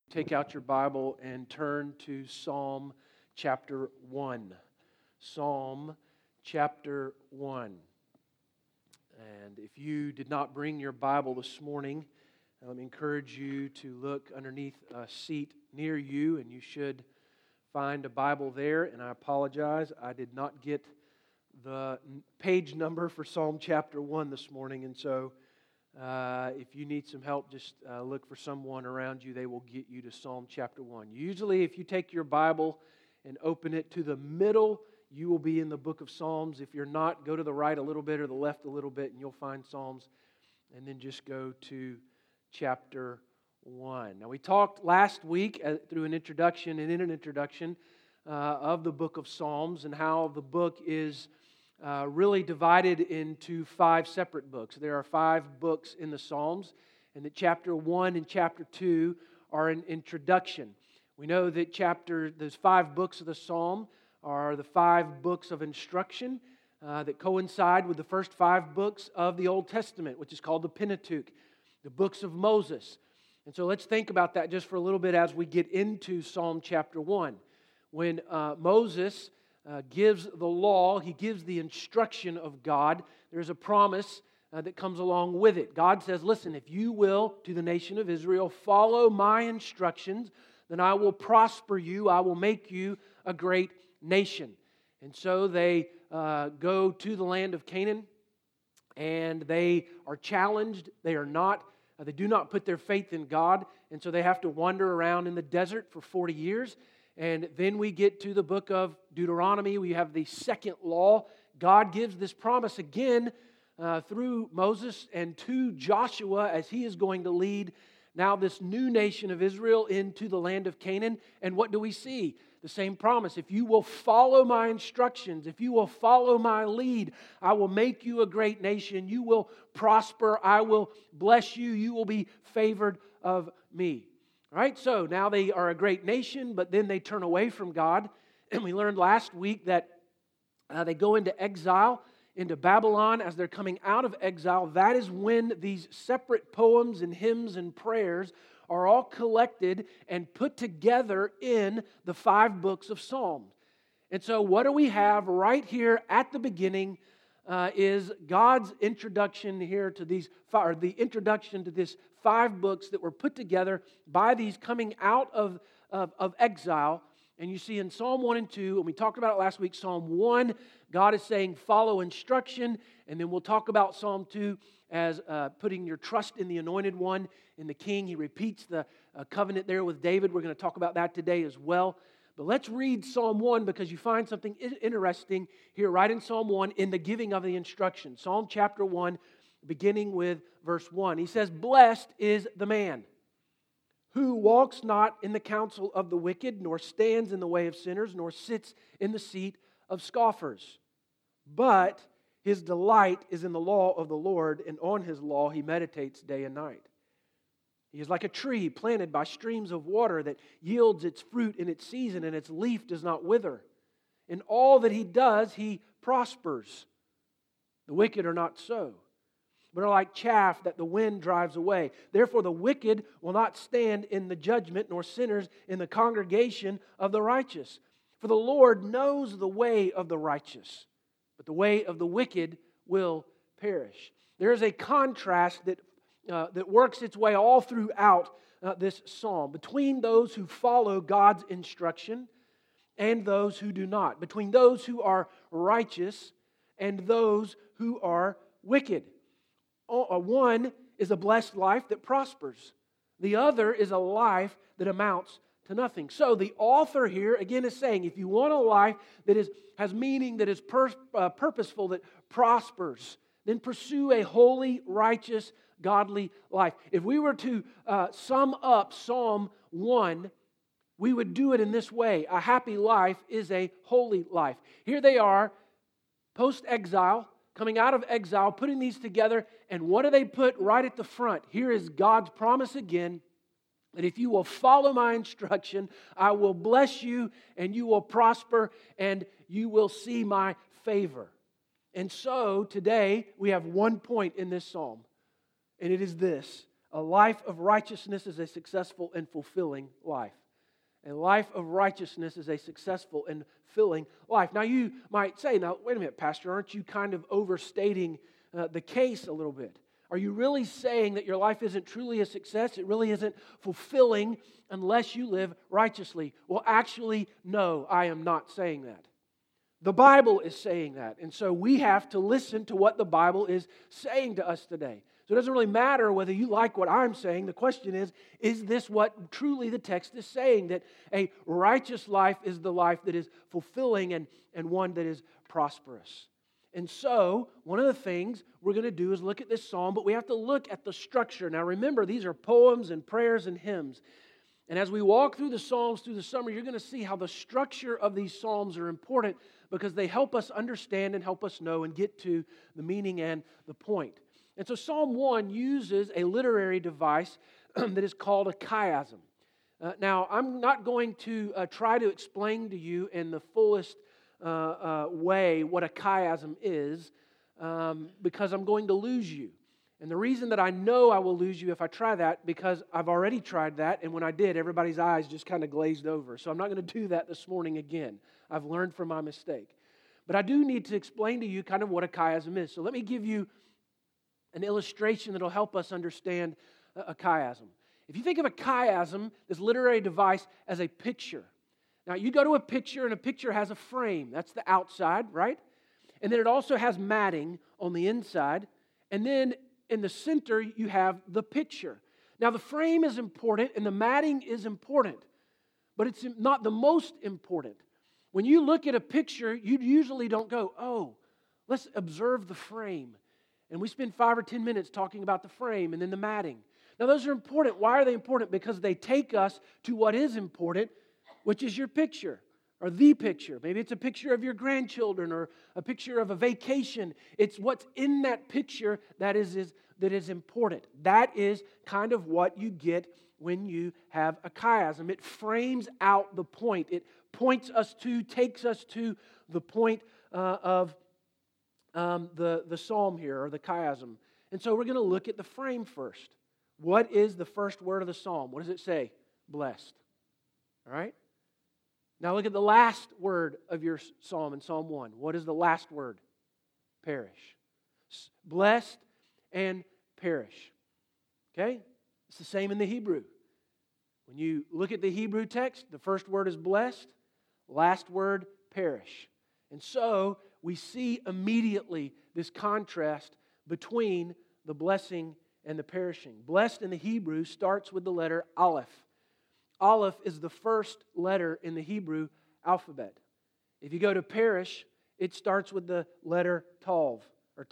take out your Bible and turn to Psalm chapter 1. Psalm chapter 1. And if you did not bring your Bible this morning, let me encourage you to look underneath a seat near you, and you should find a Bible there. And I apologize, I did not get the page number for Psalm chapter 1 this morning, and so if you need some help, just look for someone around you. They will get you to Psalm chapter 1. Usually, if you take your Bible and open it to the middle, you will be in the book of Psalms. If you're not, go to the right a little bit or the left a little bit, and you'll find Psalms. And then just go to chapter 1. Now, we talked last week through an introduction and in an introduction of the book of Psalms and how the book is really divided into 5 separate books. There are 5 books in the Psalms, and that chapter 1 and chapter 2 are an introduction. We know that those 5 books of the Psalm are the 5 books of instruction that coincide with the first 5 books of the Old Testament, which is called the Pentateuch, the books of Moses. And so let's think about that just for a little bit as we get into Psalm chapter 1. When Moses gives the law, he gives the instruction of God, there's a promise that comes along with it. God says, listen, if you will, to the nation of Israel, follow my instructions, then I will prosper you, I will make you a great nation. And so they go to the land of Canaan, and they are challenged. They do not put their faith in God, and so they have to wander around in the desert for 40 years. And then we get to the book of Deuteronomy. We have the second law. God gives this promise again through Moses and to Joshua as he is going to lead now this new nation of Israel into the land of Canaan. And what do we see? The same promise. If you will follow my instructions, if you will follow my lead, I will make you a great nation. You will prosper. I will bless you. You will be favored of me. All right, so now they are a great nation, but then they turn away from God. And we learned last week that they go into exile, into Babylon. As they're coming out of exile, that is when these separate poems and hymns and prayers are all collected and put together in the 5 books of Psalms. And so what do we have right here at the beginning is God's introduction here to these, or the introduction to this 5 books that were put together by these coming out of exile. And you see in Psalm 1 and 2, and we talked about it last week, Psalm 1, God is saying follow instruction. And then we'll talk about Psalm 2 as putting your trust in the Anointed One, in the King. He repeats the covenant there with David. We're going to talk about that today as well. But let's read Psalm 1 because you find something interesting here right in Psalm 1 in the giving of the instruction. Psalm chapter 1, beginning with verse 1. He says, "Blessed is the man who walks not in the counsel of the wicked, nor stands in the way of sinners, nor sits in the seat of scoffers. But his delight is in the law of the Lord, and on his law he meditates day and night. He is like a tree planted by streams of water that yields its fruit in its season, and its leaf does not wither. In all that he does, he prospers. The wicked are not so, but are like chaff that the wind drives away. Therefore the wicked will not stand in the judgment, nor sinners in the congregation of the righteous. For the Lord knows the way of the righteous, but the way of the wicked will perish." There is a contrast that works its way all throughout this psalm between those who follow God's instruction and those who do not, between those who are righteous and those who are wicked. One is a blessed life that prospers. The other is a life that amounts to nothing. So the author here again is saying, if you want a life that has meaning, that is purposeful, that prospers, then pursue a holy, righteous, godly life. If we were to sum up Psalm 1, we would do it in this way. A happy life is a holy life. Here they are, post-exile, coming out of exile, putting these together, and what do they put right at the front? Here is God's promise again, that if you will follow my instruction, I will bless you, and you will prosper, and you will see my favor. And so, today, we have one point in this psalm, and it is this: A life of righteousness is a successful and fulfilling life. A life of righteousness is a successful and fulfilling life. Now you might say, now wait a minute, Pastor, aren't you kind of overstating the case a little bit? Are you really saying that your life isn't truly a success? It really isn't fulfilling unless you live righteously? Well, actually, no, I am not saying that. The Bible is saying that. And so we have to listen to what the Bible is saying to us today. So it doesn't really matter whether you like what I'm saying. The question is this what truly the text is saying? That a righteous life is the life that is fulfilling and one that is prosperous. And so, one of the things we're going to do is look at this psalm, but we have to look at the structure. Now remember, these are poems and prayers and hymns. And as we walk through the psalms through the summer, you're going to see how the structure of these psalms are important because they help us understand and help us know and get to the meaning and the point. And so Psalm 1 uses a literary device that is called a chiasm. Now, I'm not going to try to explain to you in the fullest way what a chiasm is because I'm going to lose you. And the reason that I know I will lose you if I try that, because I've already tried that, and when I did, everybody's eyes just kind of glazed over. So I'm not going to do that this morning again. I've learned from my mistake. But I do need to explain to you kind of what a chiasm is. So let me give you an illustration that will help us understand a chiasm. If you think of a chiasm, this literary device, as a picture. Now, you go to a picture, and a picture has a frame. That's the outside, right? And then it also has matting on the inside. And then in the center, you have the picture. Now, the frame is important, and the matting is important. But it's not the most important. When you look at a picture, you usually don't go, oh, let's observe the frame. And we spend 5 or 10 minutes talking about the frame and then the matting. Now, those are important. Why are they important? Because they take us to what is important, which is your picture or the picture. Maybe it's a picture of your grandchildren or a picture of a vacation. It's what's in that picture that is important. That is kind of what you get when you have a chiasm. It frames out the point. It points us to, takes us to the point of the psalm here, or the chiasm. And so we're going to look at the frame first. What is the first word of the psalm? What does it say? Blessed. All right? Now look at the last word of your psalm in Psalm 1. What is the last word? Perish. Blessed and perish. Okay? It's the same in the Hebrew. When you look at the Hebrew text, the first word is blessed, last word perish. And so we see immediately this contrast between the blessing and the perishing. Blessed in the Hebrew starts with the letter Aleph. Aleph is the first letter in the Hebrew alphabet. If you go to perish, it starts with the letter Tav,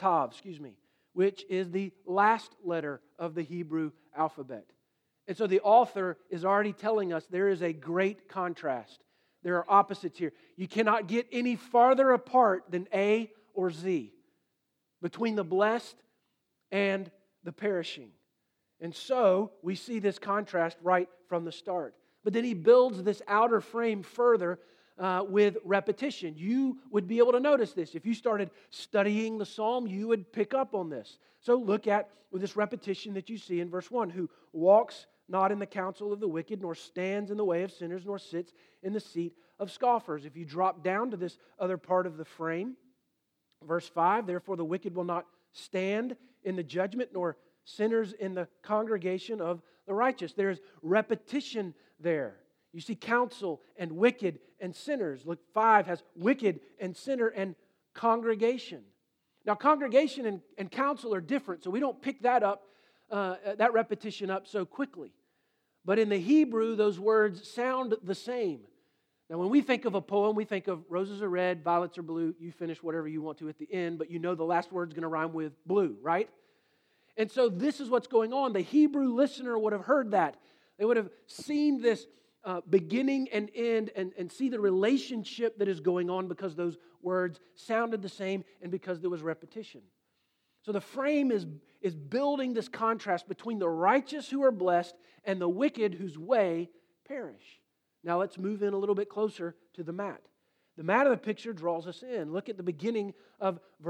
which is the last letter of the Hebrew alphabet. And so the author is already telling us there is a great contrast. There are opposites here. You cannot get any farther apart than A or Z between the blessed and the perishing. And so we see this contrast right from the start. But then he builds this outer frame further with repetition. You would be able to notice this. If you started studying the psalm, you would pick up on this. So look at with this repetition that you see in verse 1. Who walks not in the counsel of the wicked, nor stands in the way of sinners, nor sits in the seat of scoffers. If you drop down to this other part of the frame, verse 5, therefore the wicked will not stand in the judgment, nor sinners in the congregation of the righteous. There's repetition there. You see counsel and wicked and sinners. Look, 5 has wicked and sinner and congregation. Now, congregation and counsel are different, so we don't pick that up, that repetition up so quickly. But in the Hebrew, those words sound the same. Now, when we think of a poem, we think of roses are red, violets are blue. You finish whatever you want to at the end, but you know the last word's going to rhyme with blue, right? And so this is what's going on. The Hebrew listener would have heard that. They would have seen this beginning and end and see the relationship that is going on because those words sounded the same and because there was repetition. So the frame is building this contrast between the righteous who are blessed and the wicked whose way perish. Now let's move in a little bit closer to the mat. The mat of the picture draws us in. Look at the beginning of verse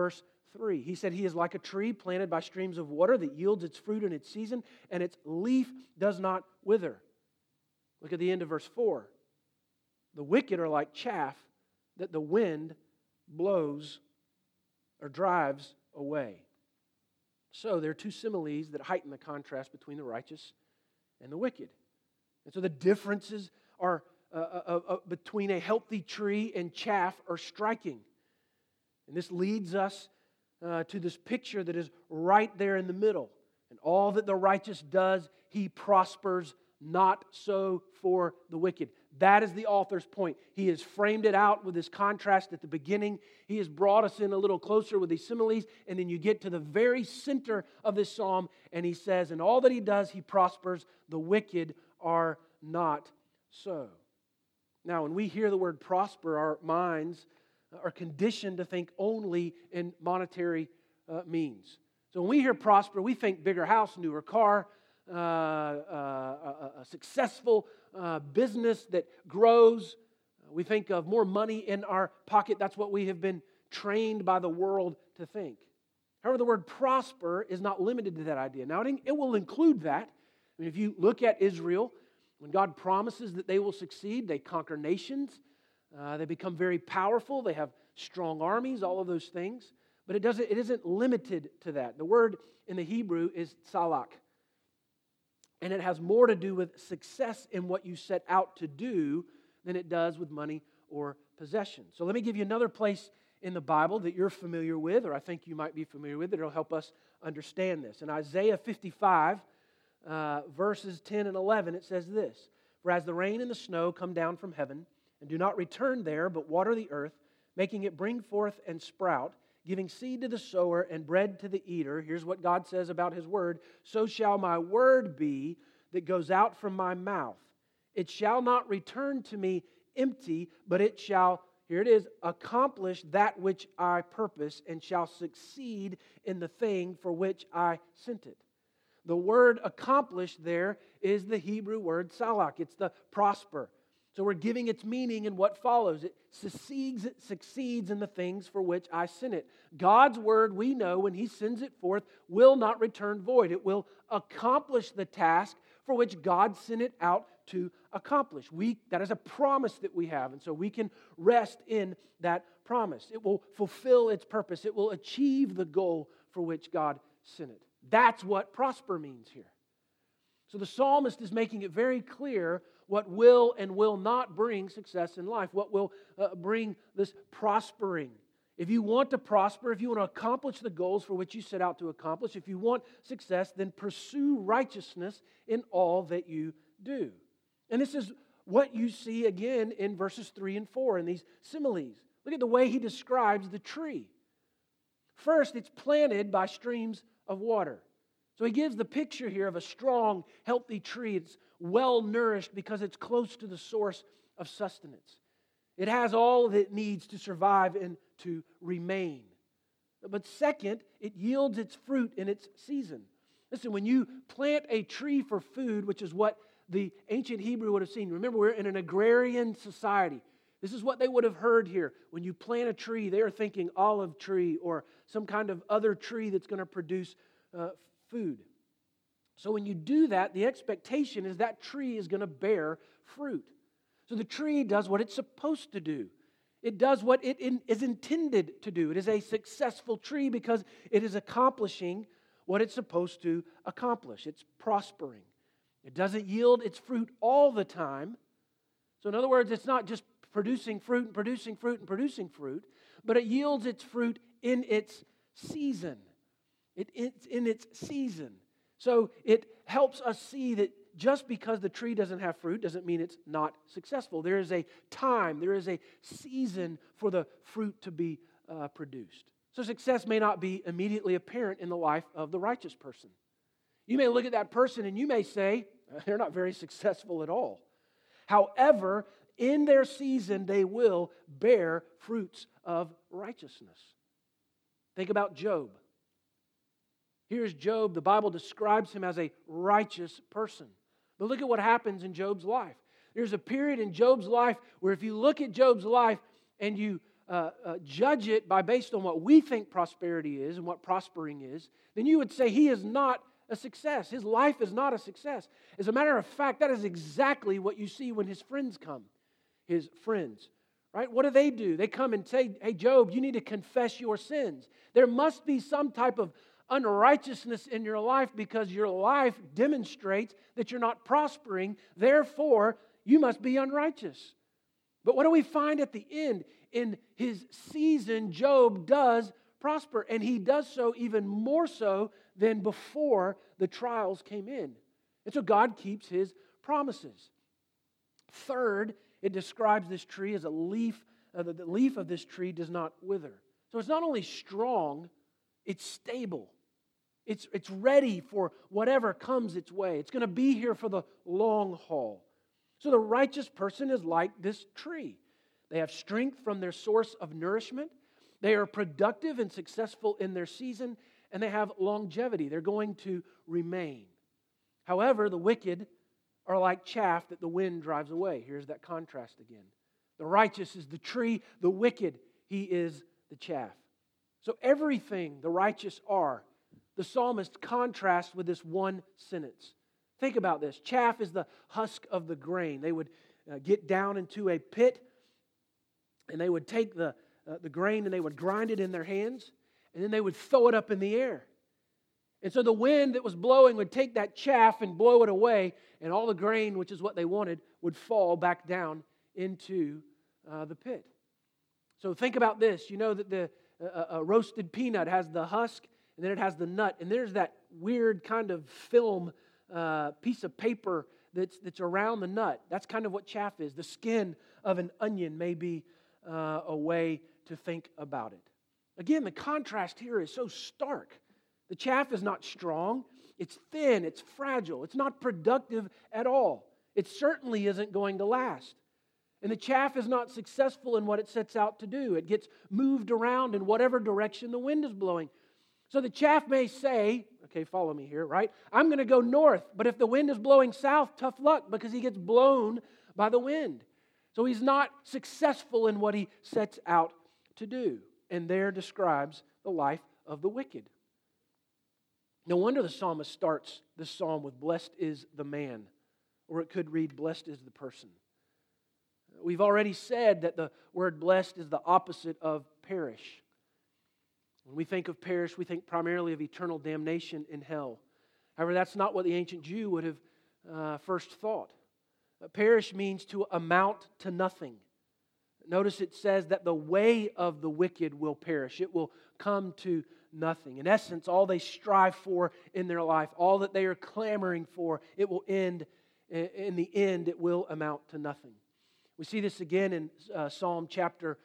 3. He said, He is like a tree planted by streams of water that yields its fruit in its season, and its leaf does not wither. Look at the end of verse 4. The wicked are like chaff that the wind blows or drives away. So there are two similes that heighten the contrast between the righteous and the wicked. And so the differences are between a healthy tree and chaff are striking. And this leads us to this picture that is right there in the middle. And all that the righteous does, he prospers, not so for the wicked. That is the author's point. He has framed it out with this contrast at the beginning. He has brought us in a little closer with these similes, and then you get to the very center of this psalm, and he says, in all that he does, he prospers. The wicked are not so. Now, when we hear the word prosper, our minds are conditioned to think only in monetary means. So when we hear prosper, we think bigger house, newer car, a successful business that grows. We think of more money in our pocket. That's what we have been trained by the world to think. However, the word prosper is not limited to that idea. Now, it will include that. I mean, if you look at Israel, when God promises that they will succeed, they conquer nations. They become very powerful. They have strong armies, all of those things. But it isn't limited to that. The word in the Hebrew is salak. And it has more to do with success in what you set out to do than it does with money or possessions. So let me give you another place in the Bible that you're familiar with, or I think you might be familiar with, that will help us understand this. In Isaiah 55, verses 10 and 11, it says this, For as the rain and the snow come down from heaven, and do not return there, but water the earth, making it bring forth and sprout, giving seed to the sower and bread to the eater. Here's what God says about His word. So shall my word be that goes out from my mouth. It shall not return to me empty, but it shall, here it is, accomplish that which I purpose and shall succeed in the thing for which I sent it. The word accomplish there is the Hebrew word salak. It's the prosper. So we're giving its meaning in what follows. It succeeds in the things for which I sent it. God's word, we know, when He sends it forth, will not return void. It will accomplish the task for which God sent it out to accomplish. That is a promise that we have, and so we can rest in that promise. It will fulfill its purpose. It will achieve the goal for which God sent it. That's what prosper means here. So the psalmist is making it very clear what will and will not bring success in life, what will bring this prospering. If you want to prosper, if you want to accomplish the goals for which you set out to accomplish, if you want success, then pursue righteousness in all that you do. And this is what you see again in verses 3 and 4 in these similes. Look at the way he describes the tree. First, it's planted by streams of water. So he gives the picture here of a strong, healthy tree. It's well nourished because it's close to the source of sustenance. It has all that it needs to survive and to remain. But second, it yields its fruit in its season. Listen, when you plant a tree for food, which is what the ancient Hebrew would have seen. Remember, we're in an agrarian society. This is what they would have heard here. When you plant a tree, they are thinking olive tree or some kind of other tree that's going to produce food. So when you do that, the expectation is that tree is going to bear fruit. So the tree does what it's supposed to do. It does what it is intended to do. It is a successful tree because it is accomplishing what it's supposed to accomplish. It's prospering. It doesn't yield its fruit all the time. So in other words, it's not just producing fruit and producing fruit and producing fruit, but it yields its fruit in its season. It's in its season. So it helps us see that just because the tree doesn't have fruit doesn't mean it's not successful. There is a time, there is a season for the fruit to be produced. So success may not be immediately apparent in the life of the righteous person. You may look at that person and you may say, they're not very successful at all. However, in their season, they will bear fruits of righteousness. Think about Job. Here's Job. The Bible describes him as a righteous person. But look at what happens in Job's life. There's a period in Job's life where if you look at Job's life and you judge it based on what we think prosperity is and what prospering is, then you would say he is not a success. His life is not a success. As a matter of fact, that is exactly what you see when his friends come. His friends, right? What do? They come and say, hey, Job, you need to confess your sins. There must be some type of unrighteousness in your life because your life demonstrates that you're not prospering. Therefore, you must be unrighteous. But what do we find at the end? In his season, Job does prosper, and he does so even more so than before the trials came in. And so God keeps his promises. Third, it describes this tree as a leaf. The leaf of this tree does not wither. So it's not only strong, it's stable. It's ready for whatever comes its way. It's going to be here for the long haul. So the righteous person is like this tree. They have strength from their source of nourishment. They are productive and successful in their season, and they have longevity. They're going to remain. However, the wicked are like chaff that the wind drives away. Here's that contrast again. The righteous is the tree. The wicked, he is the chaff. So everything the righteous are, the psalmist contrasts with this one sentence. Think about this. Chaff is the husk of the grain. They would get down into a pit, and they would take the grain and they would grind it in their hands, and then they would throw it up in the air. And so the wind that was blowing would take that chaff and blow it away, and all the grain, which is what they wanted, would fall back down into the pit. So think about this. You know that a roasted peanut has the husk, and then it has the nut, and there's that weird kind of film piece of paper that's around the nut. That's kind of what chaff is. The skin of an onion may be a way to think about it. Again, the contrast here is so stark. The chaff is not strong. It's thin. It's fragile. It's not productive at all. It certainly isn't going to last. And the chaff is not successful in what it sets out to do. It gets moved around in whatever direction the wind is blowing. So the chaff may say, okay, follow me here, right? I'm going to go north, but if the wind is blowing south, tough luck because he gets blown by the wind. So he's not successful in what he sets out to do. And there describes the life of the wicked. No wonder the psalmist starts this psalm with blessed is the man, or it could read blessed is the person. We've already said that the word blessed is the opposite of perish. When we think of perish, we think primarily of eternal damnation in hell. However, that's not what the ancient Jew would have first thought. Perish means to amount to nothing. Notice it says that the way of the wicked will perish. It will come to nothing. In essence, all they strive for in their life, all that they are clamoring for, it will end. In the end, it will amount to nothing. We see this again in Psalm chapter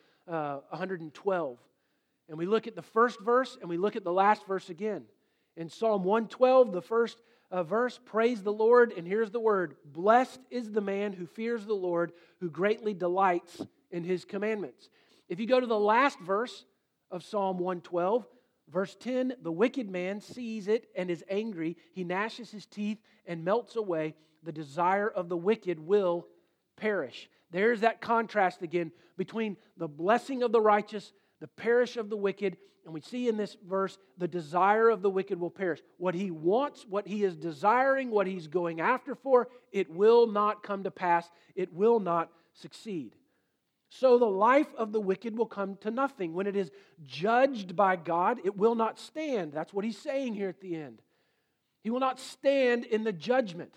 112. And we look at the first verse and we look at the last verse again. In Psalm 112, the first verse, praise the Lord, and here's the word, blessed is the man who fears the Lord, who greatly delights in His commandments. If you go to the last verse of Psalm 112, verse 10, the wicked man sees it and is angry. He gnashes his teeth and melts away. The desire of the wicked will perish. There's that contrast again between the blessing of the righteous, the perish of the wicked, and we see in this verse, the desire of the wicked will perish. What he wants, what he is desiring, what he's going after for, it will not come to pass. It will not succeed. So the life of the wicked will come to nothing. When it is judged by God, it will not stand. That's what he's saying here at the end. He will not stand in the judgment.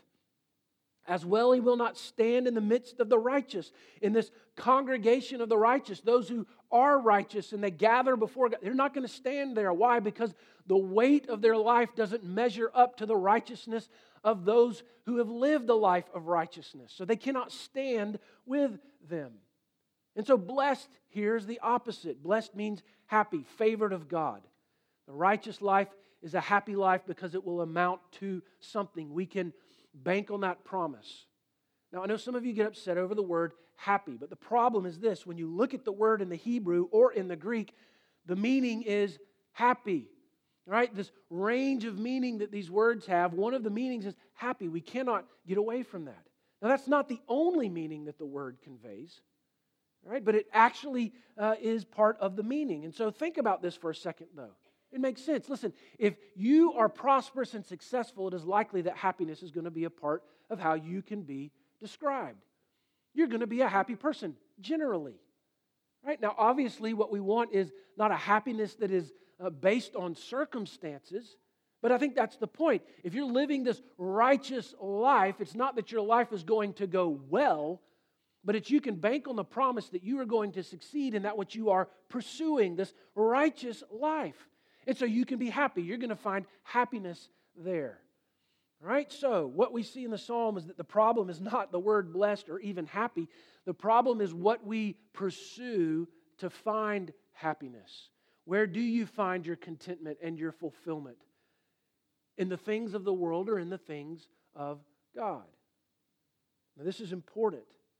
As well, he will not stand in the midst of the righteous. In this congregation of the righteous, those who are righteous and they gather before God, they're not going to stand there. Why? Because the weight of their life doesn't measure up to the righteousness of those who have lived a life of righteousness. So they cannot stand with them. And so blessed here is the opposite. Blessed means happy, favored of God. The righteous life is a happy life because it will amount to something. We can bank on that promise. Now, I know some of you get upset over the word happy, but the problem is this. When you look at the word in the Hebrew or in the Greek, the meaning is happy. All right? This range of meaning that these words have, one of the meanings is happy. We cannot get away from that. Now, that's not the only meaning that the word conveys. Right? But it actually is part of the meaning. And so think about this for a second, though. It makes sense. Listen, if you are prosperous and successful, it is likely that happiness is going to be a part of how you can be described. You're going to be a happy person, generally. Right? Now, obviously, what we want is not a happiness that is based on circumstances, but I think that's the point. If you're living this righteous life, it's not that your life is going to go well, but it's you can bank on the promise that you are going to succeed in that which you are pursuing, this righteous life. And so you can be happy. You're going to find happiness there. All right? So what we see in the psalm is that the problem is not the word blessed or even happy. The problem is what we pursue to find happiness. Where do you find your contentment and your fulfillment? In the things of the world or in the things of God? Now, this is important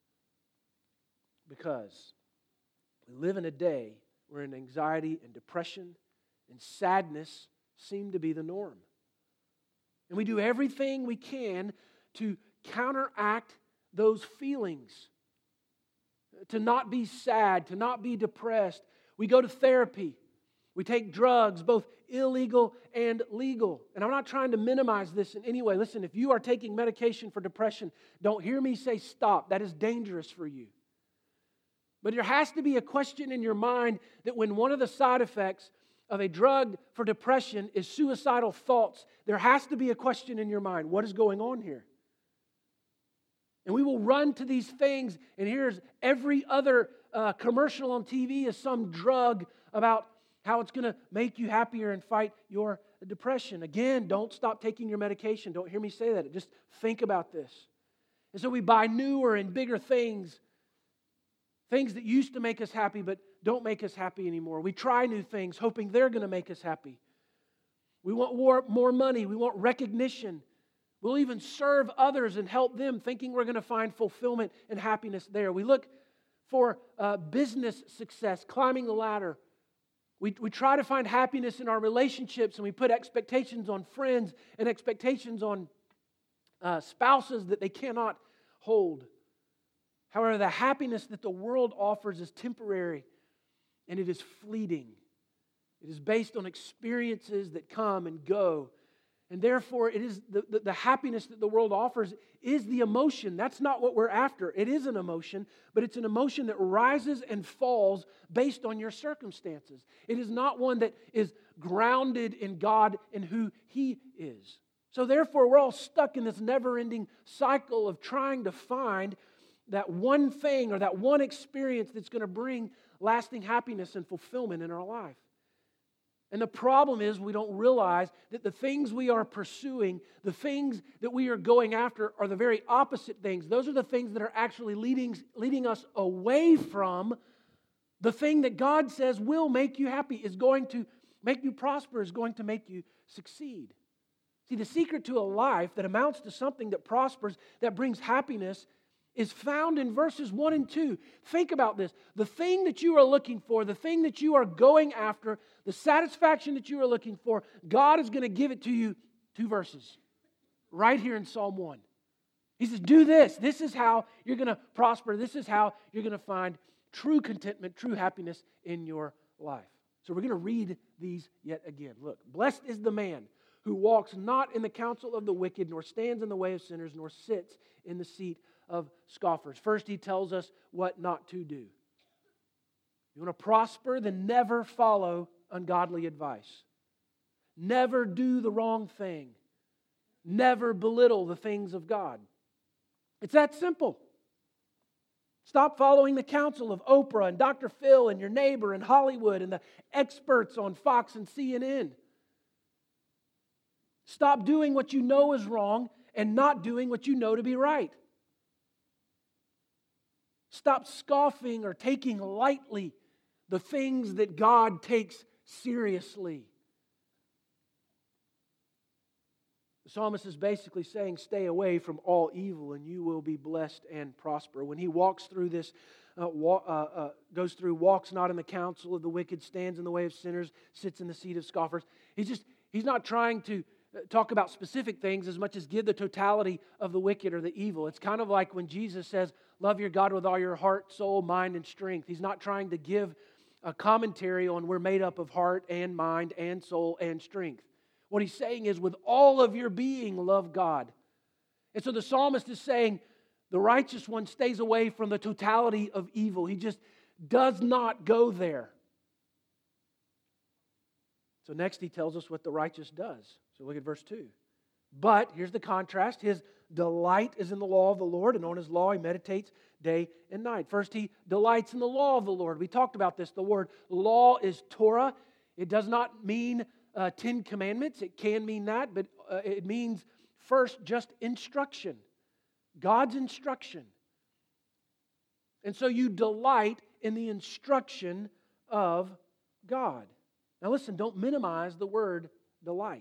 because we live in a day where anxiety and depression and sadness seem to be the norm. And we do everything we can to counteract those feelings, to not be sad, to not be depressed. We go to therapy. We take drugs, both illegal and legal. And I'm not trying to minimize this in any way. Listen, if you are taking medication for depression, don't hear me say stop. That is dangerous for you. But there has to be a question in your mind that when one of the side effects of a drug for depression is suicidal thoughts, there has to be a question in your mind. What is going on here? And we will run to these things, and here's every other commercial on TV is some drug about how it's going to make you happier and fight your depression. Again, don't stop taking your medication. Don't hear me say that. Just think about this. And so we buy newer and bigger things that used to make us happy but don't make us happy anymore. We try new things hoping they're going to make us happy. We want more money. We want recognition. We'll even serve others and help them thinking we're going to find fulfillment and happiness there. We look for business success, climbing the ladder. We try to find happiness in our relationships, and we put expectations on friends and expectations on spouses that they cannot hold. However, the happiness that the world offers is temporary and it is fleeting. It is based on experiences that come and go. And therefore, it is the happiness that the world offers is the emotion. That's not what we're after. It is an emotion, but it's an emotion that rises and falls based on your circumstances. It is not one that is grounded in God and who He is. So therefore, we're all stuck in this never-ending cycle of trying to find that one thing or that one experience that's going to bring lasting happiness and fulfillment in our life. And the problem is we don't realize that the things we are pursuing, the things that we are going after are the very opposite things. Those are the things that are actually leading us away from the thing that God says will make you happy, is going to make you prosper, is going to make you succeed. See, the secret to a life that amounts to something that prospers, that brings happiness, is found in verses 1 and 2. Think about this. The thing that you are looking for, the thing that you are going after, the satisfaction that you are looking for, God is going to give it to you 2 verses. Right here in Psalm 1. He says, do this. This is how you're going to prosper. This is how you're going to find true contentment, true happiness in your life. So we're going to read these yet again. Look, blessed is the man who walks not in the counsel of the wicked, nor stands in the way of sinners, nor sits in the seat of scoffers. First, he tells us what not to do. You want to prosper, then never follow ungodly advice. Never do the wrong thing. Never belittle the things of God. It's that simple. Stop following the counsel of Oprah and Dr. Phil and your neighbor and Hollywood and the experts on Fox and CNN. Stop doing what you know is wrong and not doing what you know to be right. Stop scoffing or taking lightly the things that God takes seriously. The psalmist is basically saying, stay away from all evil and you will be blessed and prosper. When he walks through this, walks not in the counsel of the wicked, stands in the way of sinners, sits in the seat of scoffers. He's not trying to talk about specific things as much as give the totality of the wicked or the evil. It's kind of like when Jesus says, love your God with all your heart, soul, mind, and strength. He's not trying to give a commentary on we're made up of heart and mind and soul and strength. What he's saying is with all of your being, love God. And so the psalmist is saying the righteous one stays away from the totality of evil. He just does not go there. So next he tells us what the righteous does. So look at verse 2. But, here's the contrast, his delight is in the law of the Lord, and on his law he meditates day and night. First, he delights in the law of the Lord. We talked about this. The word law is Torah. It does not mean 10 commandments. It can mean that, but it means first just instruction. God's instruction. And so you delight in the instruction of God. Now listen, don't minimize the word delight.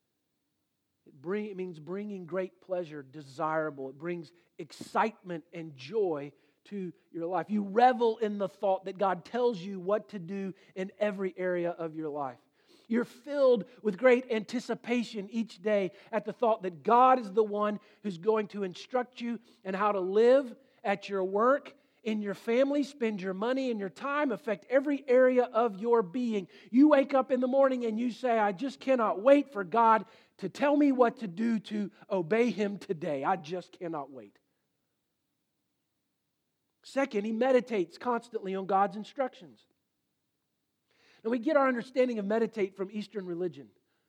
It means bringing great pleasure, desirable. It brings excitement and joy to your life. You revel in the thought that God tells you what to do in every area of your life. You're filled with great anticipation each day at the thought that God is the one who's going to instruct you in how to live at your work, in your family, spend your money and your time, affect every area of your being. You wake up in the morning and you say, I just cannot wait for God to tell me what to do to obey Him today. I just cannot wait. Second, he meditates constantly on God's instructions. Now, we get our understanding of meditate from Eastern religion.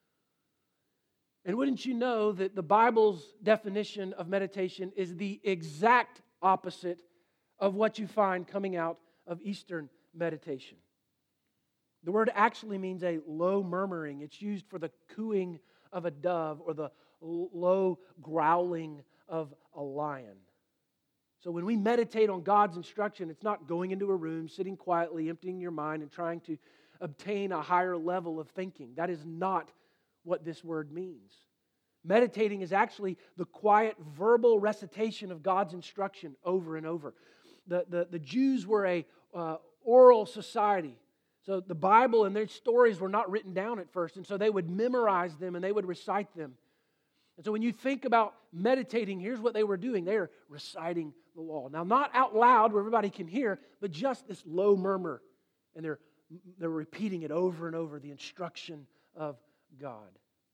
And wouldn't you know that the Bible's definition of meditation is the exact opposite of what you find coming out of Eastern meditation. The word actually means a low murmuring. It's used for the cooing of a dove or the low growling of a lion. So when we meditate on God's instruction, it's not going into a room, sitting quietly, emptying your mind, and trying to obtain a higher level of thinking. That is not what this word means. Meditating is actually the quiet verbal recitation of God's instruction over and over. The Jews were a oral society. So the Bible and their stories were not written down at first, and so they would memorize them and they would recite them. And so when you think about meditating, here's what they were doing. They are reciting the law. Now, not out loud where everybody can hear, but just this low murmur. And they're repeating it over and over, the instruction of God.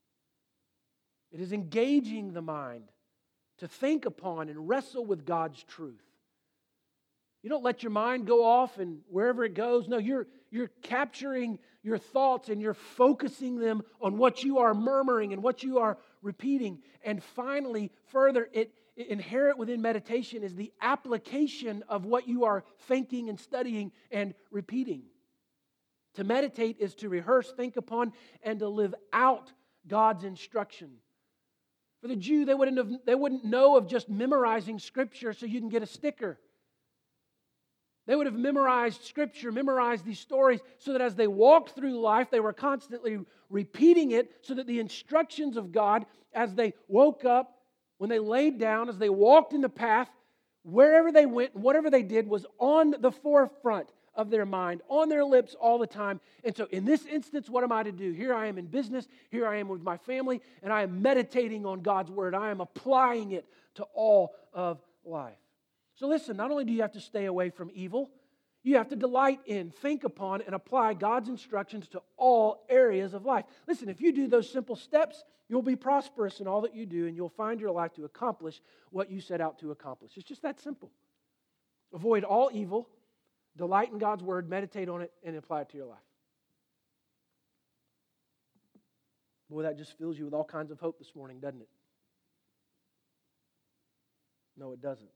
It is engaging the mind to think upon and wrestle with God's truth. You don't let your mind go off and wherever it goes. No, you're capturing your thoughts and you're focusing them on what you are murmuring and what you are repeating. And finally, further, inherent within meditation is the application of what you are thinking and studying and repeating. To meditate is to rehearse, think upon, and to live out God's instruction. For the Jew, they wouldn't know of just memorizing Scripture so you can get a sticker. They would have memorized Scripture, memorized these stories, so that as they walked through life, they were constantly repeating it so that the instructions of God, as they woke up, when they laid down, as they walked in the path, wherever they went, whatever they did, was on the forefront of their mind, on their lips all the time. And so in this instance, what am I to do? Here I am in business, here I am with my family, and I am meditating on God's Word. I am applying it to all of life. So listen, not only do you have to stay away from evil, you have to delight in, think upon, and apply God's instructions to all areas of life. Listen, if you do those simple steps, you'll be prosperous in all that you do, and you'll find your life to accomplish what you set out to accomplish. It's just that simple. Avoid all evil, delight in God's Word, meditate on it, and apply it to your life. Boy, that just fills you with all kinds of hope this morning, doesn't it? No, it doesn't.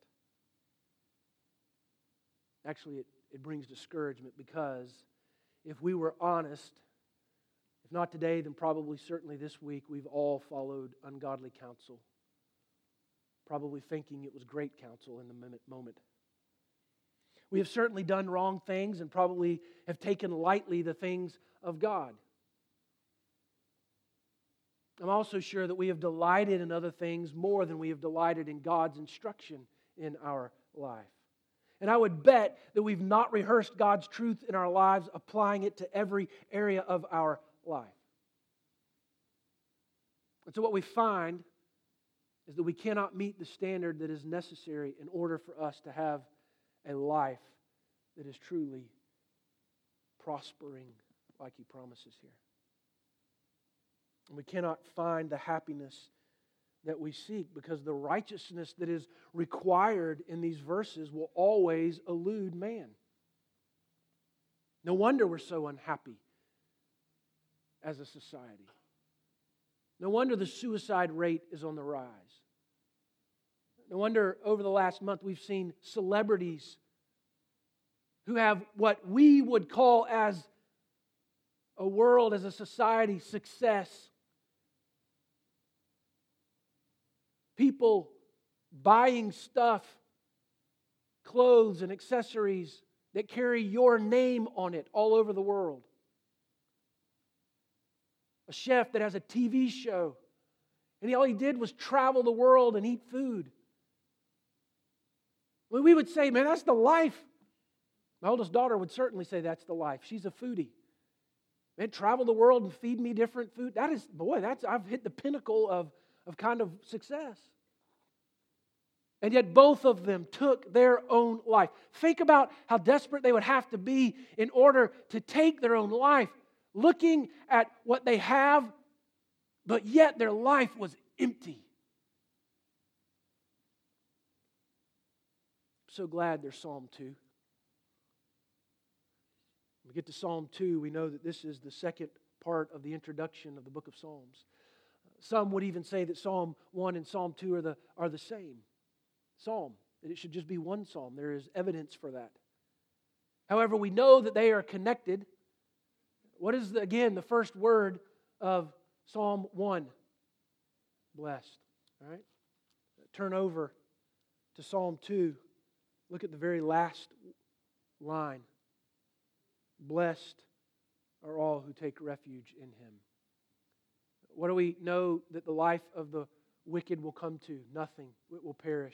Actually, it brings discouragement because if we were honest, if not today, then probably certainly this week, we've all followed ungodly counsel, probably thinking it was great counsel in the moment. We have certainly done wrong things and probably have taken lightly the things of God. I'm also sure that we have delighted in other things more than we have delighted in God's instruction in our life. And I would bet that we've not rehearsed God's truth in our lives, applying it to every area of our life. And so what we find is that we cannot meet the standard that is necessary in order for us to have a life that is truly prospering like He promises here. And we cannot find the happiness that we seek because the righteousness that is required in these verses will always elude man. No wonder we're so unhappy as a society. No wonder the suicide rate is on the rise. No wonder over the last month we've seen celebrities who have what we would call as a world, as a society, success. People buying stuff, clothes and accessories that carry your name on it all over the world. A chef that has a TV show, and all he did was travel the world and eat food. Well, we would say, man, that's the life. My oldest daughter would certainly say that's the life. She's a foodie. Man, travel the world and feed me different food. I've hit the pinnacle of kind of success. And yet both of them took their own life. Think about how desperate they would have to be in order to take their own life, looking at what they have, but yet their life was empty. I'm so glad there's Psalm 2. When we get to Psalm 2, we know that this is the second part of the introduction of the book of Psalms. Some would even say that Psalm 1 and Psalm 2 are the same psalm, that it should just be one psalm. There is evidence for that. However, we know that they are connected. What is, again, the first word of Psalm 1? Blessed. All right? Turn over to Psalm 2. Look at the very last line. Blessed are all who take refuge in Him. What do we know that the life of the wicked will come to? Nothing. It will perish.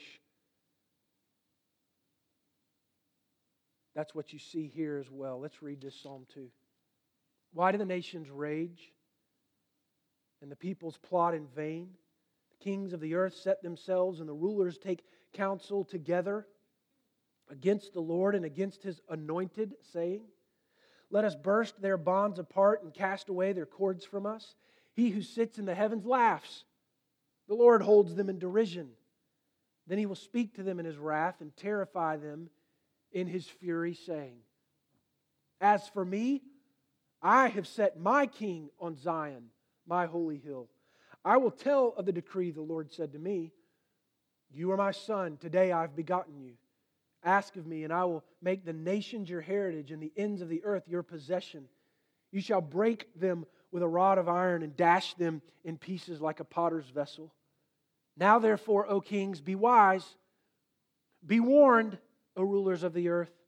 That's what you see here as well. Let's read this Psalm 2. Why do the nations rage and the peoples plot in vain? The kings of the earth set themselves and the rulers take counsel together against the Lord and against His anointed, saying, let us burst their bonds apart and cast away their cords from us. He who sits in the heavens laughs. The Lord holds them in derision. Then He will speak to them in His wrath and terrify them in His fury, saying, as for me, I have set my king on Zion, my holy hill. I will tell of the decree the Lord said to me, you are my son, today I have begotten you. Ask of me, and I will make the nations your heritage and the ends of the earth your possession. You shall break them with a rod of iron and dash them in pieces like a potter's vessel. Now therefore, O kings, be wise, be warned, O rulers of the earth.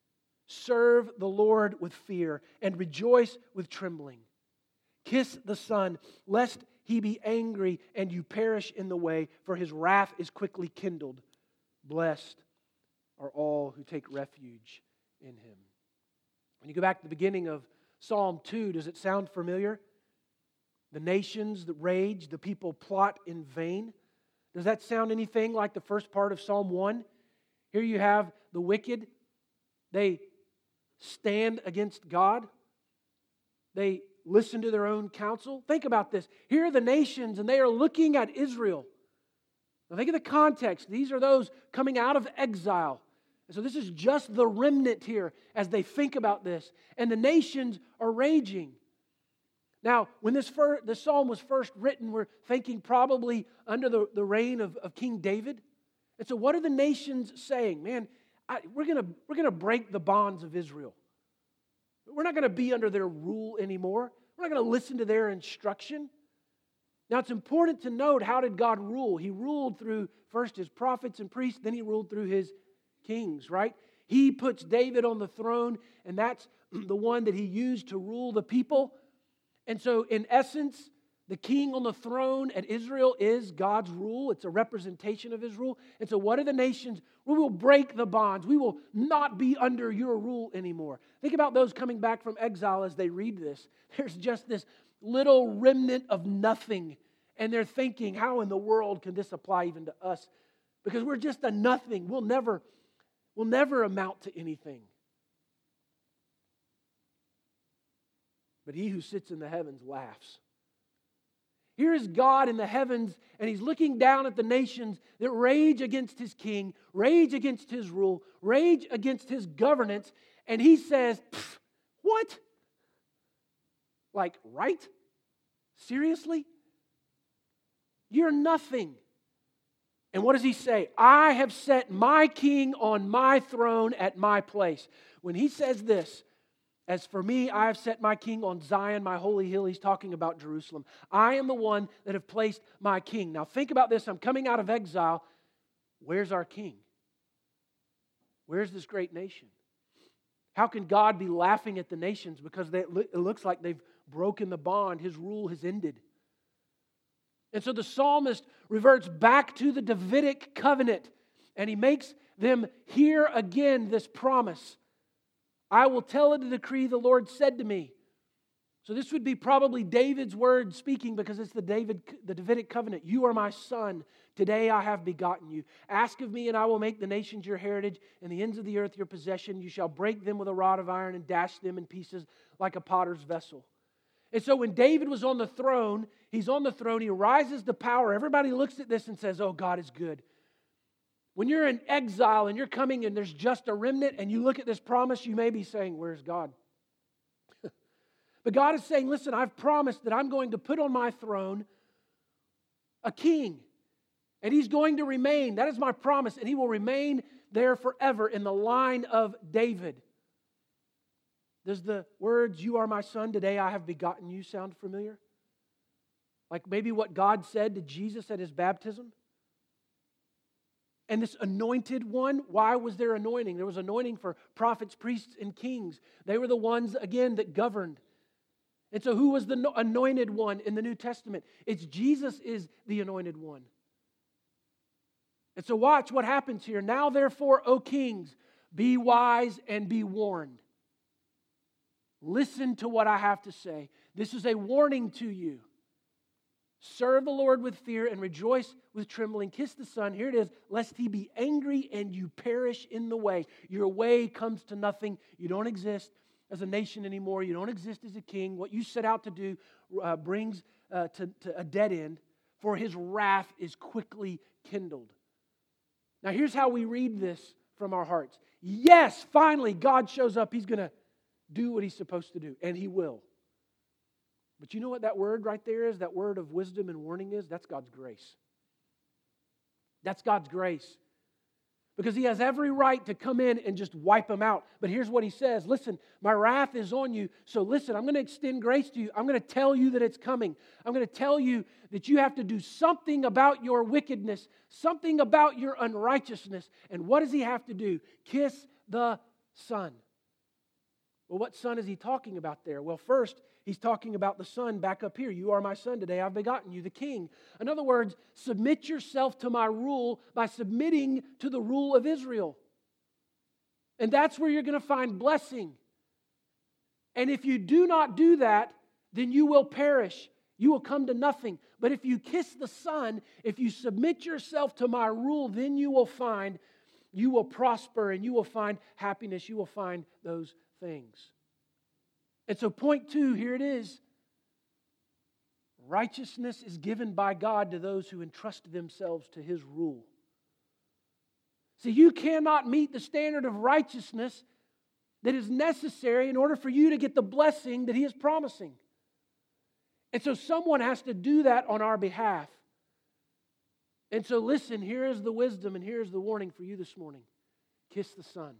Serve the Lord with fear and rejoice with trembling. Kiss the Son, lest He be angry and you perish in the way, for His wrath is quickly kindled. Blessed are all who take refuge in Him. When you go back to the beginning of Psalm 2, does it sound familiar? The nations that rage, the people plot in vain. Does that sound anything like the first part of Psalm 1? Here you have the wicked. They stand against God. They listen to their own counsel. Think about this. Here are the nations, and they are looking at Israel. Now think of the context. These are those coming out of exile. And so this is just the remnant here as they think about this. And the nations are raging. Now, when this psalm was first written, we're thinking probably under the reign of King David. And so what are the nations saying? Man, we're going to break the bonds of Israel. We're not going to be under their rule anymore. We're not going to listen to their instruction. Now, it's important to note, how did God rule? He ruled through first His prophets and priests, then He ruled through His kings, right? He puts David on the throne, and that's the one that He used to rule the people. And so, in essence, the king on the throne at Israel is God's rule. It's a representation of His rule. And so what are the nations? We will break the bonds. We will not be under your rule anymore. Think about those coming back from exile as they read this. There's just this little remnant of nothing. And they're thinking, how in the world can this apply even to us? Because we're just a nothing. We'll never amount to anything. But he who sits in the heavens laughs. Here is God in the heavens, and He's looking down at the nations that rage against His king, rage against His rule, rage against His governance, and He says, what? Like, right? Seriously? You're nothing. And what does He say? I have set my king on my throne at my place. When He says this, as for me, I have set my king on Zion, my holy hill. He's talking about Jerusalem. I am the one that have placed my king. Now think about this. I'm coming out of exile. Where's our king? Where's this great nation? How can God be laughing at the nations? Because it looks like they've broken the bond. His rule has ended. And so the psalmist reverts back to the Davidic covenant. And he makes them hear again this promise. I will tell it a decree the Lord said to me. So this would be probably David's word speaking because it's the Davidic covenant. You are my son. Today I have begotten you. Ask of me and I will make the nations your heritage and the ends of the earth your possession. You shall break them with a rod of iron and dash them in pieces like a potter's vessel. And so when David was on the throne, he's on the throne, he rises to power. Everybody looks at this and says, oh, God is good. When you're in exile and you're coming and there's just a remnant and you look at this promise, you may be saying, where's God? But God is saying, listen, I've promised that I'm going to put on my throne a king. And He's going to remain. That is my promise. And He will remain there forever in the line of David. Does the words, you are my son, today I have begotten you, sound familiar? Like maybe what God said to Jesus at His baptism? And this anointed one, why was there anointing? There was anointing for prophets, priests, and kings. They were the ones, again, that governed. And so who was the anointed one in the New Testament? It's Jesus is the anointed one. And so watch what happens here. Now therefore, O kings, be wise and be warned. Listen to what I have to say. This is a warning to you. Serve the Lord with fear and rejoice with trembling. Kiss the Son. Here it is. Lest He be angry and you perish in the way. Your way comes to nothing. You don't exist as a nation anymore. You don't exist as a king. What you set out to do brings to a dead end. For His wrath is quickly kindled. Now here's how we read this from our hearts. Yes, finally God shows up. He's going to do what He's supposed to do. And He will. But you know what that word right there is? That word of wisdom and warning is? That's God's grace. That's God's grace. Because He has every right to come in and just wipe them out. But here's what He says. Listen, my wrath is on you. So listen, I'm going to extend grace to you. I'm going to tell you that it's coming. I'm going to tell you that you have to do something about your wickedness, something about your unrighteousness. And what does He have to do? Kiss the Son. Well, what son is He talking about there? Well, first, He's talking about the Son back up here. You are my Son, today I've begotten you, the King. In other words, submit yourself to my rule by submitting to the rule of Israel. And that's where you're going to find blessing. And if you do not do that, then you will perish. You will come to nothing. But if you kiss the Son, if you submit yourself to my rule, then you will prosper and you will find happiness. You will find those things. And so point 2, here it is. Righteousness is given by God to those who entrust themselves to His rule. See, you cannot meet the standard of righteousness that is necessary in order for you to get the blessing that He is promising. And so someone has to do that on our behalf. And so listen, here is the wisdom and here is the warning for you this morning. Kiss the Son.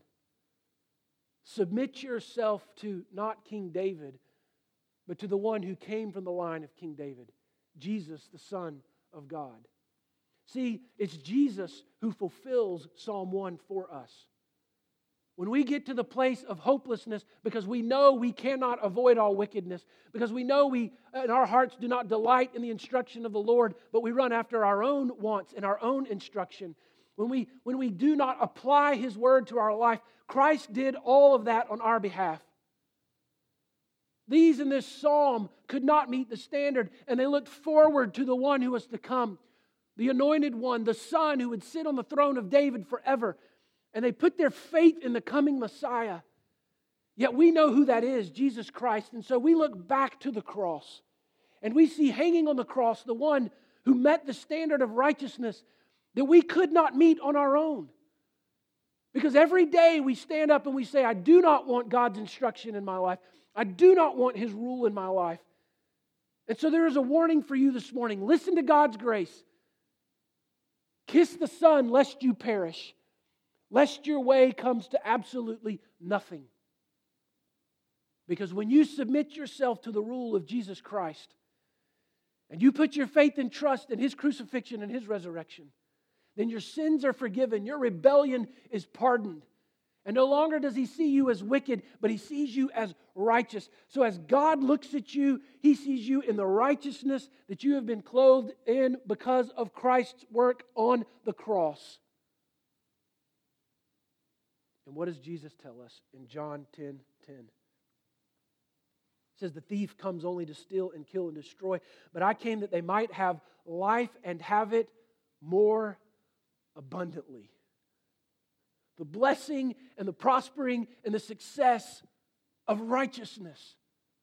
Submit yourself to not King David, but to the one who came from the line of King David, Jesus, the Son of God. See, it's Jesus who fulfills Psalm 1 for us. When we get to the place of hopelessness, because we know we cannot avoid all wickedness, because we know we in our hearts do not delight in the instruction of the Lord, but we run after our own wants and our own instruction. When we do not apply His word to our life, Christ did all of that on our behalf. These in this psalm could not meet the standard, and they looked forward to the one who was to come, the anointed one, the Son who would sit on the throne of David forever. And they put their faith in the coming Messiah. Yet we know who that is, Jesus Christ. And so we look back to the cross, and we see hanging on the cross the one who met the standard of righteousness that we could not meet on our own. Because every day we stand up and we say, I do not want God's instruction in my life. I do not want His rule in my life. And so there is a warning for you this morning. Listen to God's grace. Kiss the Son lest you perish, lest your way comes to absolutely nothing. Because when you submit yourself to the rule of Jesus Christ, and you put your faith and trust in His crucifixion and His resurrection, then your sins are forgiven, your rebellion is pardoned. And no longer does He see you as wicked, but He sees you as righteous. So as God looks at you, He sees you in the righteousness that you have been clothed in because of Christ's work on the cross. And what does Jesus tell us in John 10:10? It says, the thief comes only to steal and kill and destroy, but I came that they might have life and have it more abundantly. The blessing and the prospering and the success of righteousness.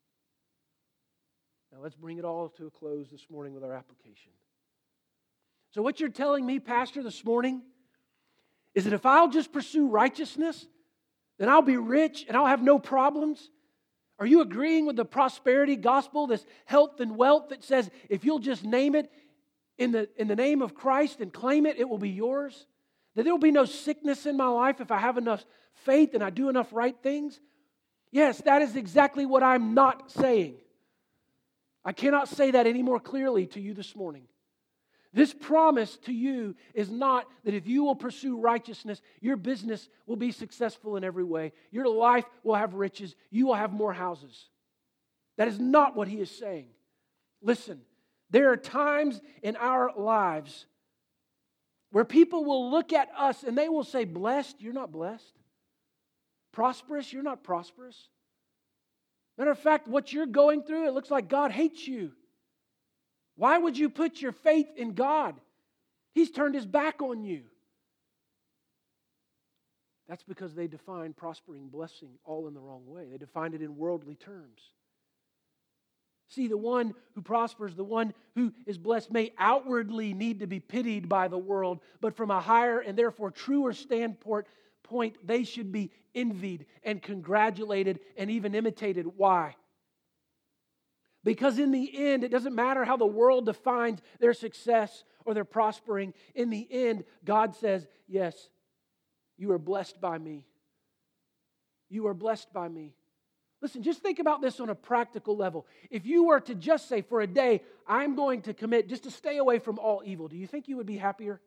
Now let's bring it all to a close this morning with our application. So what you're telling me, Pastor, this morning is that if I'll just pursue righteousness, then I'll be rich and I'll have no problems? Are you agreeing with the prosperity gospel, this health and wealth that says if you'll just name it in the name of Christ and claim it, it will be yours? That there will be no sickness in my life if I have enough faith and I do enough right things? Yes, that is exactly what I'm not saying. I cannot say that any more clearly to you this morning. This promise to you is not that if you will pursue righteousness, your business will be successful in every way. Your life will have riches. You will have more houses. That is not what He is saying. Listen, there are times in our lives where people will look at us and they will say, blessed, you're not blessed. Prosperous, you're not prosperous. Matter of fact, what you're going through, it looks like God hates you. Why would you put your faith in God? He's turned His back on you. That's because they define prospering blessing all in the wrong way. They defined it in worldly terms. See, the one who prospers, the one who is blessed may outwardly need to be pitied by the world, but from a higher and therefore truer standpoint, they should be envied and congratulated and even imitated. Why? Because in the end, it doesn't matter how the world defines their success or their prospering. In the end, God says, yes, you are blessed by me. You are blessed by me. Listen, just think about this on a practical level. If you were to just say for a day, I'm going to commit just to stay away from all evil, do you think you would be happier?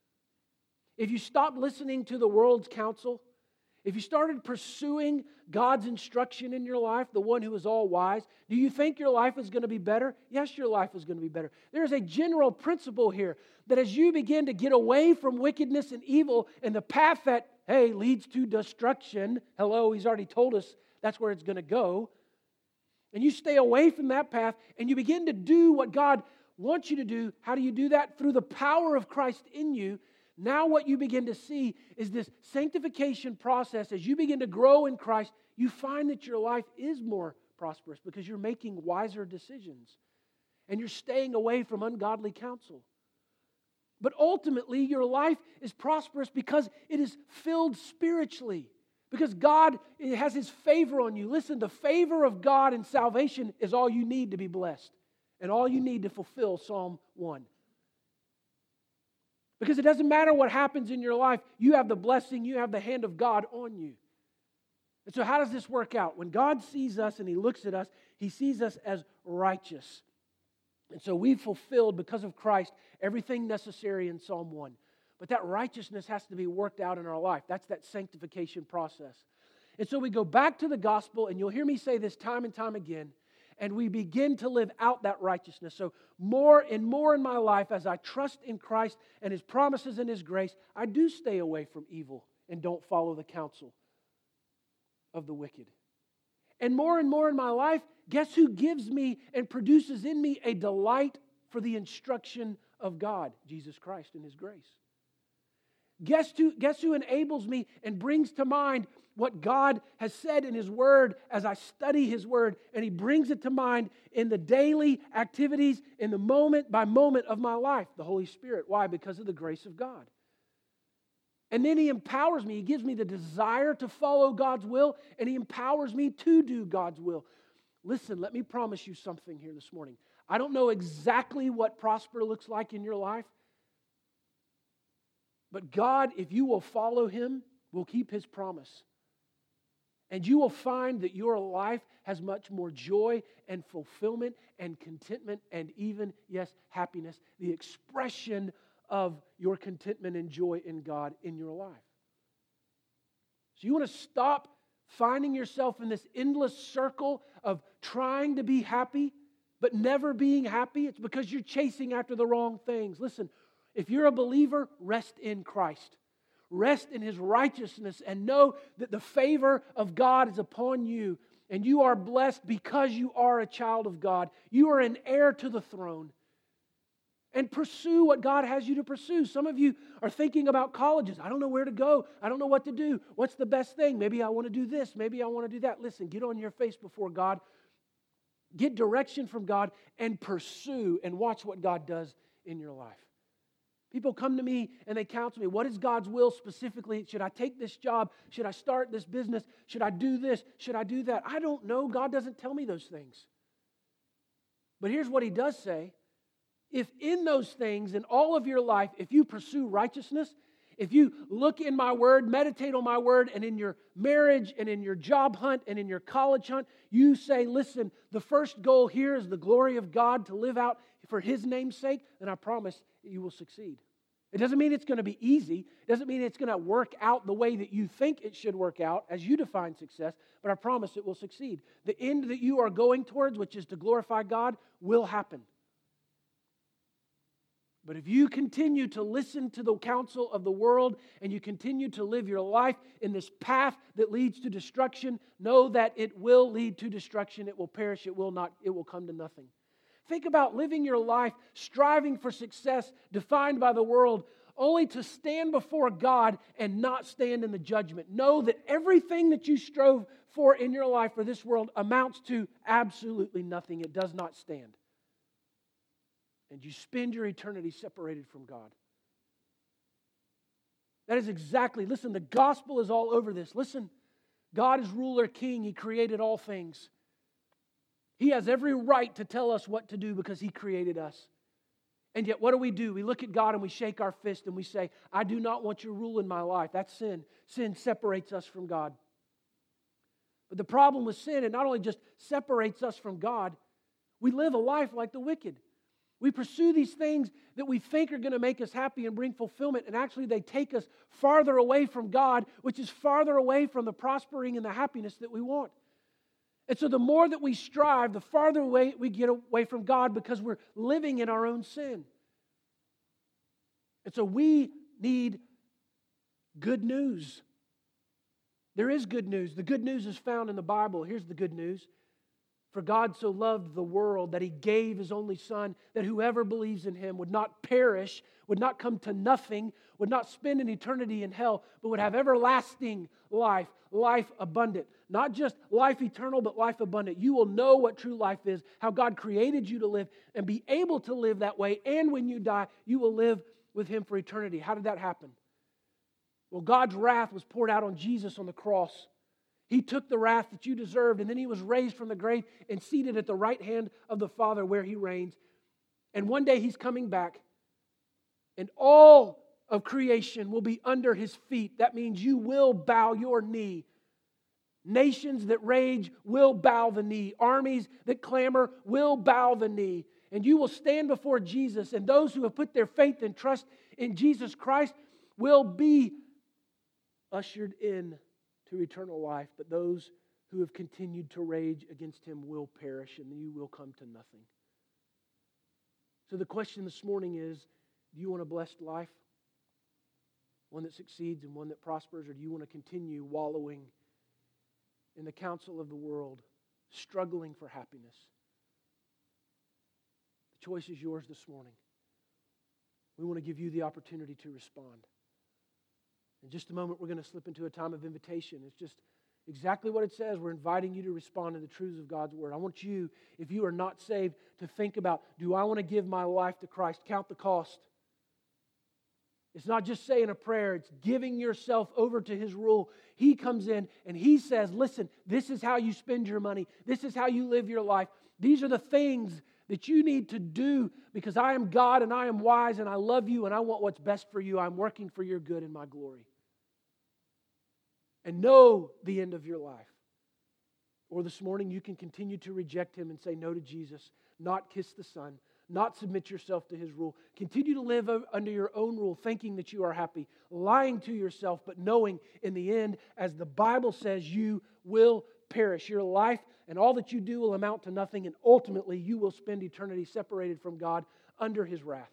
If you stopped listening to the world's counsel, if you started pursuing God's instruction in your life, the one who is all wise, do you think your life is going to be better? Yes, your life is going to be better. There's a general principle here that as you begin to get away from wickedness and evil and the path that, hey, leads to destruction, hello, He's already told us that's where it's going to go, and you stay away from that path and you begin to do what God wants you to do. How do you do that? Through the power of Christ in you. Now what you begin to see is this sanctification process. As you begin to grow in Christ, you find that your life is more prosperous because you're making wiser decisions and you're staying away from ungodly counsel. But ultimately, your life is prosperous because it is filled spiritually, because God has His favor on you. Listen, the favor of God and salvation is all you need to be blessed and all you need to fulfill Psalm 1. Because it doesn't matter what happens in your life, you have the blessing, you have the hand of God on you. And so how does this work out? When God sees us and He looks at us, He sees us as righteous. And so we've fulfilled, because of Christ, everything necessary in Psalm 1. But that righteousness has to be worked out in our life. That's that sanctification process. And so we go back to the gospel, and you'll hear me say this time and time again, and we begin to live out that righteousness. So more and more in my life, as I trust in Christ and His promises and His grace, I do stay away from evil and don't follow the counsel of the wicked. And more in my life, Guess who gives me and produces in me a delight for the instruction of God? Jesus Christ and His grace. Guess who enables me and brings to mind what God has said in His Word as I study His Word, and He brings it to mind in the daily activities, in the moment by moment of my life? The Holy Spirit. Why? Because of the grace of God. And then He empowers me. He gives me the desire to follow God's will, and He empowers me to do God's will. Listen, let me promise you something here this morning. I don't know exactly what prosper looks like in your life, but God, if you will follow Him, will keep His promise. And you will find that your life has much more joy and fulfillment and contentment and even, yes, happiness, the expression of your contentment and joy in God in your life. So you want to stop finding yourself in this endless circle of trying to be happy, but never being happy? It's because you're chasing after the wrong things. Listen, if you're a believer, rest in Christ. Rest in His righteousness and know that the favor of God is upon you, and you are blessed because you are a child of God. You are an heir to the throne. And pursue what God has you to pursue. Some of you are thinking about colleges. I don't know where to go. I don't know what to do. What's the best thing? Maybe I want to do this. Maybe I want to do that. Listen, get on your face before God. Get direction from God and pursue and watch what God does in your life. People come to me and they counsel me. What is God's will specifically? Should I take this job? Should I start this business? Should I do this? Should I do that? I don't know. God doesn't tell me those things. But here's what He does say. If in those things, in all of your life, if you pursue righteousness, if you look in my Word, meditate on my Word, and in your marriage and in your job hunt and in your college hunt, you say, listen, the first goal here is the glory of God to live out for His name's sake, then I promise you will succeed. It doesn't mean it's going to be easy. It doesn't mean it's going to work out the way that you think it should work out as you define success, but I promise it will succeed. The end that you are going towards, which is to glorify God, will happen. But if you continue to listen to the counsel of the world and you continue to live your life in this path that leads to destruction, know that it will lead to destruction. It will perish. It will come to nothing. Think about living your life striving for success defined by the world only to stand before God and not stand in the judgment. Know that everything that you strove for in your life for this world amounts to absolutely nothing. It does not stand. And you spend your eternity separated from God. That is exactly, listen, the gospel is all over this. Listen, God is ruler, king. He created all things. He has every right to tell us what to do because He created us. And yet what do? We look at God and we shake our fist and we say, I do not want your rule in my life. That's sin. Sin separates us from God. But the problem with sin, it not only just separates us from God, we live a life like the wicked. We pursue these things that we think are going to make us happy and bring fulfillment, and actually they take us farther away from God, which is farther away from the prospering and the happiness that we want. And so the more that we strive, the farther away we get away from God because we're living in our own sin. And so we need good news. There is good news. The good news is found in the Bible. Here's the good news. For God so loved the world that He gave His only Son, that whoever believes in Him would not perish, would not come to nothing, would not spend an eternity in hell, but would have everlasting life, life abundant. Not just life eternal, but life abundant. You will know what true life is, how God created you to live, and be able to live that way. And when you die, you will live with Him for eternity. How did that happen? Well, God's wrath was poured out on Jesus on the cross. He took the wrath that you deserved, and then He was raised from the grave and seated at the right hand of the Father where He reigns. And one day He's coming back, and all of creation will be under His feet. That means you will bow your knee. Nations that rage will bow the knee. Armies that clamor will bow the knee. And you will stand before Jesus, and those who have put their faith and trust in Jesus Christ will be ushered in to eternal life, but those who have continued to rage against Him will perish, and you will come to nothing. So the question this morning is, do you want a blessed life? One that succeeds and one that prospers, or do you want to continue wallowing in the counsel of the world, struggling for happiness. The choice is yours this morning. We want to give you the opportunity to respond. In just a moment, we're going to slip into a time of invitation. It's just exactly what it says. We're inviting you to respond to the truths of God's Word. I want you, if you are not saved, to think about, do I want to give my life to Christ? Count the cost. It's not just saying a prayer. It's giving yourself over to His rule. He comes in and He says, listen, this is how you spend your money. This is how you live your life. These are the things that you need to do because I am God and I am wise and I love you and I want what's best for you. I'm working for your good and my glory. And know the end of your life. Or this morning you can continue to reject Him and say no to Jesus, not kiss the Son, not submit yourself to His rule. Continue to live under your own rule, thinking that you are happy, lying to yourself, but knowing in the end, as the Bible says, you will perish. Your life and all that you do will amount to nothing, and ultimately you will spend eternity separated from God under His wrath.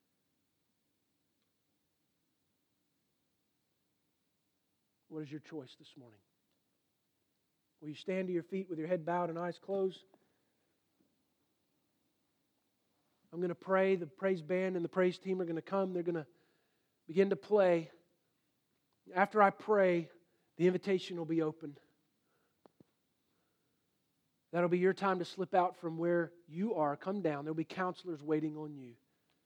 What is your choice this morning? Will you stand to your feet with your head bowed and eyes closed? I'm going to pray. The praise band and the praise team are going to come. They're going to begin to play. After I pray, the invitation will be open. That'll be your time to slip out from where you are. Come down. There'll be counselors waiting on you.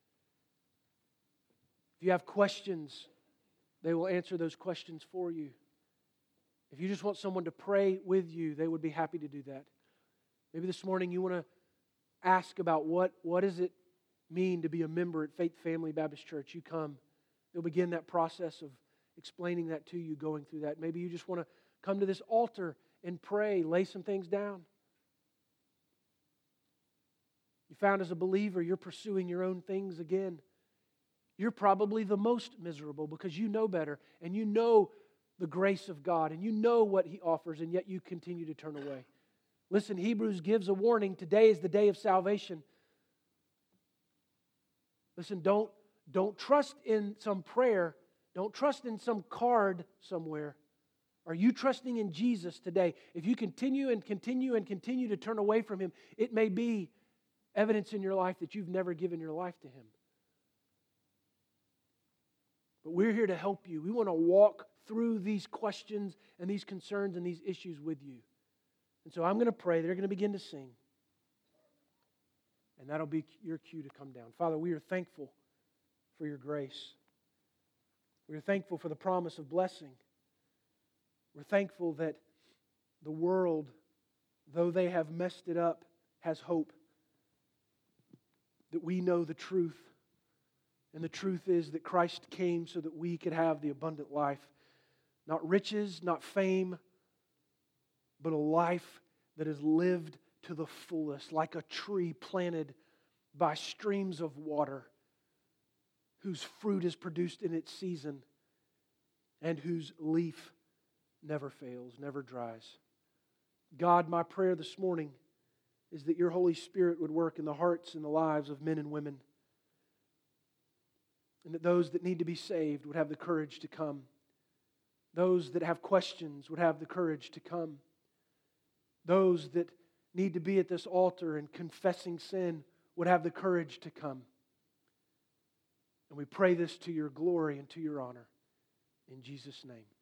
If you have questions, they will answer those questions for you. If you just want someone to pray with you, they would be happy to do that. Maybe this morning you want to ask about what does it mean to be a member at Faith Family Baptist Church. You come. They'll begin that process of explaining that to you, going through that. Maybe you just want to come to this altar and pray, lay some things down. You found as a believer, you're pursuing your own things again. You're probably the most miserable because you know better and you know the grace of God and you know what He offers, and yet you continue to turn away. Listen, Hebrews gives a warning. Today is the day of salvation. Listen, don't trust in some prayer. Don't trust in some card somewhere. Are you trusting in Jesus today? If you continue to turn away from Him, it may be evidence in your life that you've never given your life to Him. But we're here to help you. We want to walk through these questions and these concerns and these issues with you. And so I'm going to pray. They're going to begin to sing. And that'll be your cue to come down. Father, we are thankful for your grace. We are thankful for the promise of blessing. We're thankful that the world, though they have messed it up, has hope. That we know the truth. And the truth is that Christ came so that we could have the abundant life. Not riches, not fame, but a life that is lived to the fullest, like a tree planted by streams of water, whose fruit is produced in its season, and whose leaf never fails, never dries. God, my prayer this morning is that your Holy Spirit would work in the hearts and the lives of men and women, and that those that need to be saved would have the courage to come. Those that have questions would have the courage to come. Those that need to be at this altar and confessing sin would have the courage to come. And we pray this to your glory and to your honor. In Jesus' name.